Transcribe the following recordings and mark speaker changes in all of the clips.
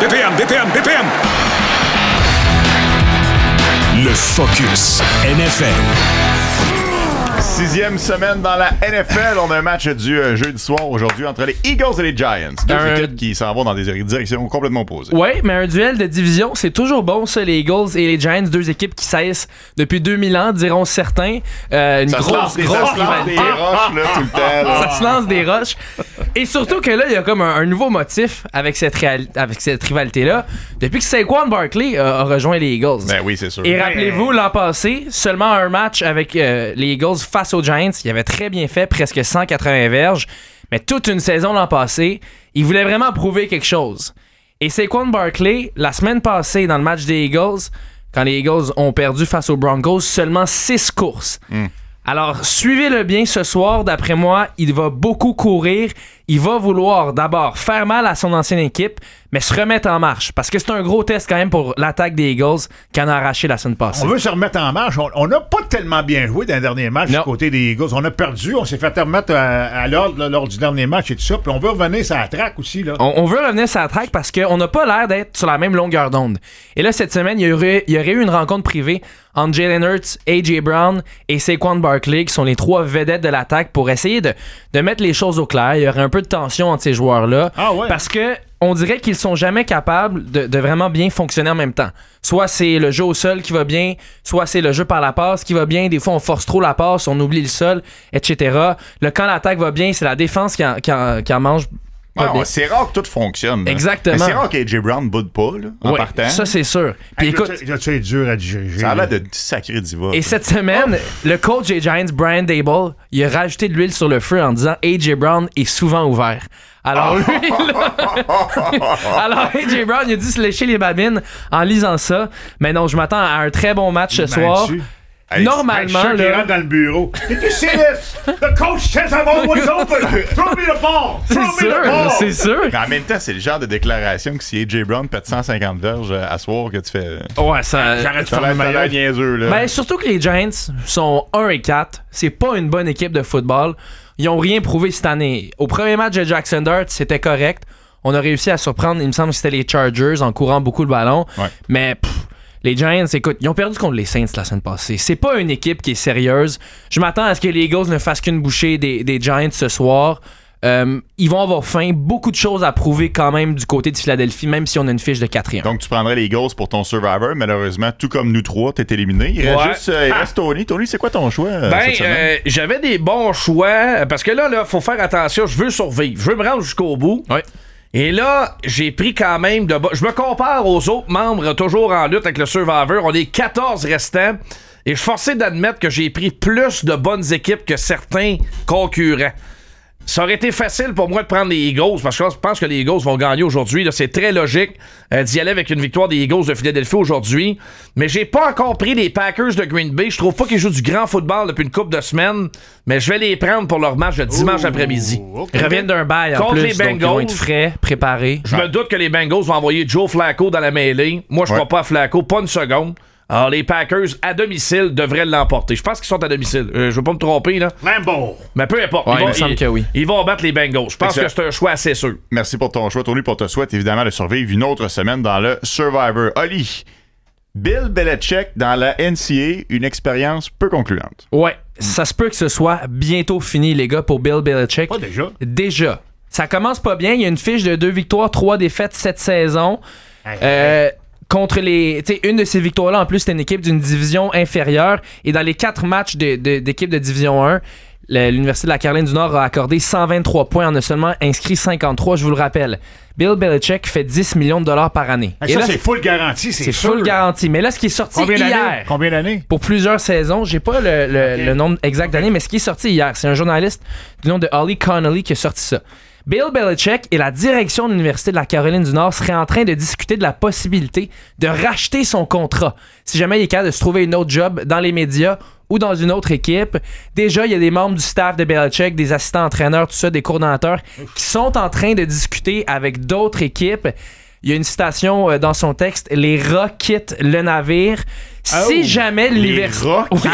Speaker 1: BPM. Le Focus NFL.
Speaker 2: 6e semaine dans la NFL. On a un match du jeudi soir aujourd'hui entre les Eagles et les Giants. Deux équipes qui s'en vont dans des directions complètement opposées.
Speaker 3: Oui, mais un duel de division, c'est toujours bon, ça, les Eagles et les Giants, deux équipes qui cessent depuis 2000 ans, diront certains. Une grosse rivalité.
Speaker 2: Des roches, là, tout le temps. Là.
Speaker 3: Ça se lance des roches. Et surtout que là, il y a comme un nouveau motif avec cette rivalité-là. Depuis que Saquon Barkley a rejoint les Eagles.
Speaker 2: Ben oui, c'est sûr.
Speaker 3: Et rappelez-vous, l'an passé, seulement un match avec les Eagles face aux Giants. Il avait très bien fait, presque 180 verges. Mais toute une saison l'an passé, il voulait vraiment prouver quelque chose. Et Saquon Barkley, la semaine passée, dans le match des Eagles, quand les Eagles ont perdu face aux Broncos, seulement 6 courses. Alors, suivez-le bien ce soir. D'après moi, il va beaucoup courir. Il va vouloir d'abord faire mal à son ancienne équipe, mais se remettre en marche. Parce que c'est un gros test quand même pour l'attaque des Eagles qui en a arraché la semaine passée.
Speaker 4: On veut se remettre en marche. On n'a pas tellement bien joué dans le dernier match du côté des Eagles. On a perdu. On s'est fait remettre à l'ordre là, lors du dernier match et tout ça. Puis on veut revenir sur la track aussi. Là.
Speaker 3: On veut revenir sur la track parce qu'on n'a pas l'air d'être sur la même longueur d'onde. Et là, cette semaine, il y aurait eu une rencontre privée entre Jalen Hurts, A.J. Brown et Saquon Barkley, qui sont les trois vedettes de l'attaque, pour essayer de mettre les choses au clair. Il y aurait un peu de tension entre ces joueurs-là.
Speaker 4: Ah ouais.
Speaker 3: Parce que on dirait qu'ils sont jamais capables de vraiment bien fonctionner en même temps. Soit c'est le jeu au sol qui va bien, soit c'est le jeu par la passe qui va bien. Des fois, on force trop la passe, on oublie le sol, etc. Quand l'attaque va bien, c'est la défense qui en mange.
Speaker 2: C'est rare que tout fonctionne. Là.
Speaker 3: Exactement.
Speaker 2: Mais c'est rare qu'A.J. Brown boude pas là, en partant.
Speaker 3: Ça, c'est sûr. Puis écoute,
Speaker 4: ça est dur à digérer.
Speaker 2: Ça a l'air de sacré diva.
Speaker 3: Et cette semaine, le coach des Giants, Brian Daboll, il a rajouté de l'huile sur le feu en disant A.J. Brown est souvent ouvert. Alors lui, alors A.J. Brown, il a dû se lécher les babines en lisant ça. Mais non, je m'attends à un très bon match ce soir. Normalement,
Speaker 4: là. Qui rentre dans le bureau. Did you see this? The coach says I'm always open. Throw me the ball.
Speaker 3: C'est sûr.
Speaker 2: Mais en même temps, c'est le genre de déclaration que si A.J. Brown pète 150 verges à soir que tu fais.
Speaker 3: Ouais, ça.
Speaker 4: J'arrête de
Speaker 2: Ça
Speaker 4: faire
Speaker 2: va être niaiseux, là.
Speaker 3: Ben, surtout que les Giants sont 1-4. C'est pas une bonne équipe de football. Ils ont rien prouvé cette année. Au premier match de Jackson Dart, c'était correct. On a réussi à surprendre, il me semble que c'était les Chargers en courant beaucoup le ballon. Ouais. Mais les Giants, écoute, ils ont perdu contre les Saints la semaine passée. C'est pas une équipe qui est sérieuse. Je m'attends à ce que les Eagles ne fassent qu'une bouchée des Giants ce soir. Ils vont avoir faim. Beaucoup de choses à prouver quand même du côté de Philadelphie, même si on a une fiche de 4-1.
Speaker 2: Donc, tu prendrais les Eagles pour ton Survivor. Malheureusement, tout comme nous trois, t'es éliminé. Il reste Tony. Tony, c'est quoi ton choix cette semaine?
Speaker 5: J'avais des bons choix. Parce que là, faut faire attention. Je veux survivre. Je veux me rendre jusqu'au bout.
Speaker 3: Ouais.
Speaker 5: Et là, j'ai pris quand même je me compare aux autres membres toujours en lutte avec le Survivor. On est 14 restants. Et je suis forcé d'admettre que j'ai pris plus de bonnes équipes que certains concurrents. Ça aurait été facile pour moi de prendre les Eagles parce que je pense que les Eagles vont gagner aujourd'hui. Là, c'est très logique d'y aller avec une victoire des Eagles de Philadelphie aujourd'hui. Mais j'ai pas encore pris les Packers de Green Bay. Je trouve pas qu'ils jouent du grand football depuis une couple de semaines. Mais je vais les prendre pour leur match de dimanche après-midi.
Speaker 3: Ils reviennent d'un bail en
Speaker 5: contre
Speaker 3: plus,
Speaker 5: les Bengals.
Speaker 3: donc ils vont être frais, préparés.
Speaker 5: Je me doute que les Bengals vont envoyer Joe Flacco dans la mêlée. Moi, je crois pas à Flacco, pas une seconde. Alors, les Packers, à domicile, devraient l'emporter. Je pense qu'ils sont à domicile. Je veux pas me tromper, là.
Speaker 4: Lambeau.
Speaker 5: Mais peu importe.
Speaker 3: Ouais, il me semble que oui.
Speaker 5: Ils vont battre les Bengals. Je pense que c'est un choix assez sûr.
Speaker 2: Merci pour ton choix, Tony. Pour te souhaiter évidemment de survivre une autre semaine dans le Survivor. Oli, Bill Belichick dans la NCAA, une expérience peu concluante.
Speaker 3: Ouais, ça se peut que ce soit bientôt fini, les gars, pour Bill Belichick.
Speaker 4: Pas déjà.
Speaker 3: Déjà. Ça commence pas bien. Il y a une fiche de 2 victoires, 3 défaites cette saison. Contre les. Tu sais, une de ces victoires-là, en plus, c'était une équipe d'une division inférieure. Et dans les 4 matchs d'équipe de division 1, l'Université de la Caroline du Nord a accordé 123 points, en a seulement inscrit 53, je vous le rappelle. Bill Belichick fait 10 millions de dollars par année.
Speaker 4: Et ça, c'est full garantie, c'est sûr.
Speaker 3: Full garantie. Mais là, ce qui est sorti
Speaker 4: Combien d'années?
Speaker 3: Pour plusieurs saisons. J'ai pas le nombre exact d'années, mais ce qui est sorti hier, c'est un journaliste du nom de Holly Connolly qui a sorti ça. Bill Belichick et la direction de l'Université de la Caroline du Nord seraient en train de discuter de la possibilité de racheter son contrat si jamais il est capable de se trouver une autre job dans les médias ou dans une autre équipe. Déjà, il y a des membres du staff de Belichick, des assistants entraîneurs, tout ça, des coordonnateurs qui sont en train de discuter avec d'autres équipes. Il y a une citation dans son texte: les rats quittent le navire. Si jamais l'université.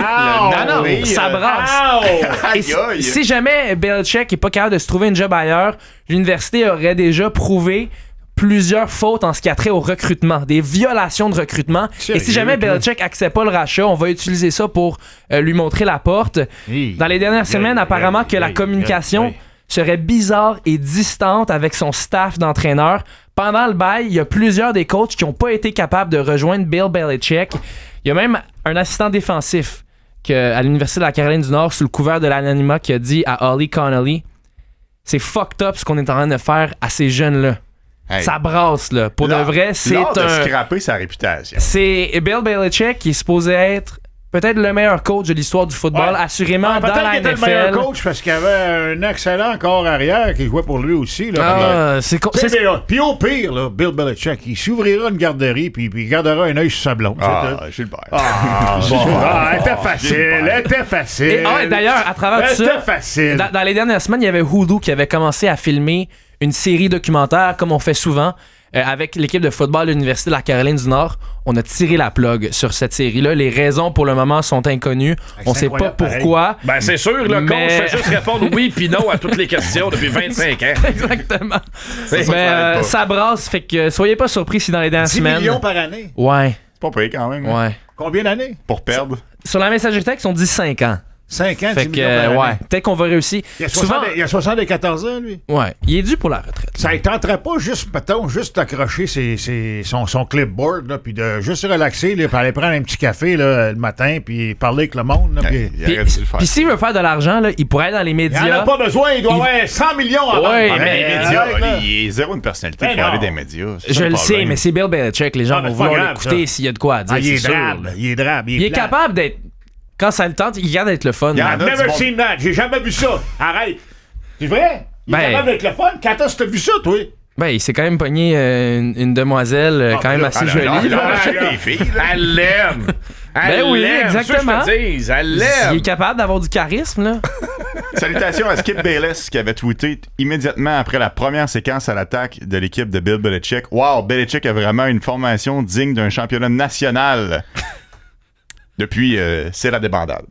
Speaker 3: Ça brasse. Si jamais Belichick n'est pas capable de se trouver une job ailleurs, l'université aurait déjà prouvé plusieurs fautes en ce qui a trait au recrutement, des violations de recrutement.
Speaker 4: Sérieux,
Speaker 3: et si jamais Belichick accepte pas le rachat, on va utiliser ça pour lui montrer la porte. Dans les dernières semaines, apparemment que la communication serait bizarre et distante avec son staff d'entraîneurs. Pendant le bail, il y a plusieurs des coachs qui n'ont pas été capables de rejoindre Bill Belichick. Il y a même un assistant défensif à l'Université de la Caroline du Nord, sous le couvert de l'anonymat, qui a dit à Ollie Connolly, c'est fucked up ce qu'on est en train de faire à ces jeunes-là.
Speaker 2: Hey.
Speaker 3: Ça brasse, là. Pour de vrai, c'est
Speaker 2: l'art de scraper sa réputation.
Speaker 3: C'est Bill Belichick qui est supposé être peut-être le meilleur coach de l'histoire du football, assurément dans la
Speaker 4: Peut-être qu'il était
Speaker 3: NFL.
Speaker 4: le meilleur coach parce qu'il y avait un excellent corps arrière qui jouait pour lui aussi. Là. Puis au pire, là, Bill Belichick, il s'ouvrira une garderie puis il gardera un œil sur sa blonde.
Speaker 2: Gilbert.
Speaker 4: Elle était facile.
Speaker 3: Et d'ailleurs, à travers tout ça,
Speaker 4: facile.
Speaker 3: Dans les dernières semaines, il y avait Hulu qui avait commencé à filmer une série documentaire, comme on fait souvent, avec l'équipe de football de l'Université de la Caroline du Nord. On a tiré la plug sur cette série-là. Les raisons, pour le moment, sont inconnues. On sait pas pourquoi.
Speaker 5: Ben, c'est sûr, le coach fait juste répondre oui puis non à toutes les questions depuis 25 ans.
Speaker 3: Exactement. Mais ça brasse, fait que soyez pas surpris si dans les dernières
Speaker 4: 10
Speaker 3: semaines...
Speaker 4: millions par année.
Speaker 3: Ouais.
Speaker 2: C'est pas payé quand même.
Speaker 3: Ouais.
Speaker 4: Combien d'années?
Speaker 2: Pour perdre.
Speaker 3: Sur la messagerie texte, on dit 5 ans.
Speaker 4: 5 ans,
Speaker 3: Fait
Speaker 4: 10
Speaker 3: que,
Speaker 4: millions par année.
Speaker 3: peut-être qu'on va réussir.
Speaker 4: Il y a 74 ans, lui.
Speaker 3: Ouais, il est dû pour la retraite.
Speaker 4: Ça ne tenterait pas juste d'accrocher son clipboard, là, puis de juste relaxer, là, puis aller prendre un petit café là, le matin, puis parler avec le monde. Là, puis
Speaker 2: Il aurait dû le faire.
Speaker 3: Puis s'il veut faire de l'argent, là, il pourrait être dans les médias.
Speaker 4: il n'en a pas besoin, il doit avoir 100 millions à vendre.
Speaker 3: Ouais,
Speaker 2: Mais les
Speaker 3: mais-
Speaker 2: médias,
Speaker 4: là.
Speaker 2: il est zéro une personnalité
Speaker 4: Ben
Speaker 2: pour aller
Speaker 4: non.
Speaker 2: dans les médias.
Speaker 3: Je le sais, mais c'est Bill Belichick. Les gens
Speaker 4: Ah, mais
Speaker 3: vont
Speaker 4: c'est pas
Speaker 3: vouloir
Speaker 4: grave,
Speaker 3: l'écouter
Speaker 4: ça.
Speaker 3: s'il y a de quoi à dire.
Speaker 4: Il est
Speaker 3: c'est sûr,
Speaker 4: drabe,
Speaker 3: là.
Speaker 4: il est drabe,
Speaker 3: Il est
Speaker 4: plate.
Speaker 3: capable d'être... Quand ça le tente, il garde d'être le fun.
Speaker 2: Il y en
Speaker 3: là.
Speaker 2: a du
Speaker 4: Never
Speaker 2: bon-
Speaker 4: seen that. J'ai jamais vu ça. Arrête. C'est vrai? Il est
Speaker 3: Ben-
Speaker 4: capable d'être le fun. Quand est-ce que t'as vu ça, toi?
Speaker 3: Ben, il s'est quand même pogné une demoiselle quand même
Speaker 4: là,
Speaker 3: assez
Speaker 2: Ah,
Speaker 3: jolie.
Speaker 2: là,
Speaker 3: là.
Speaker 2: achète les filles, là.
Speaker 5: Elle l'aime.
Speaker 3: Ben oui, exactement.
Speaker 5: C'est ça que je te dis, elle
Speaker 3: Il
Speaker 5: l'aime.
Speaker 3: est capable d'avoir du charisme, là.
Speaker 2: Salutations à Skip Bayless qui avait tweeté immédiatement après la première séquence à l'attaque de l'équipe de Bill Belichick. Wow, Belichick a vraiment une formation digne d'un championnat national. Depuis, c'est la débandade.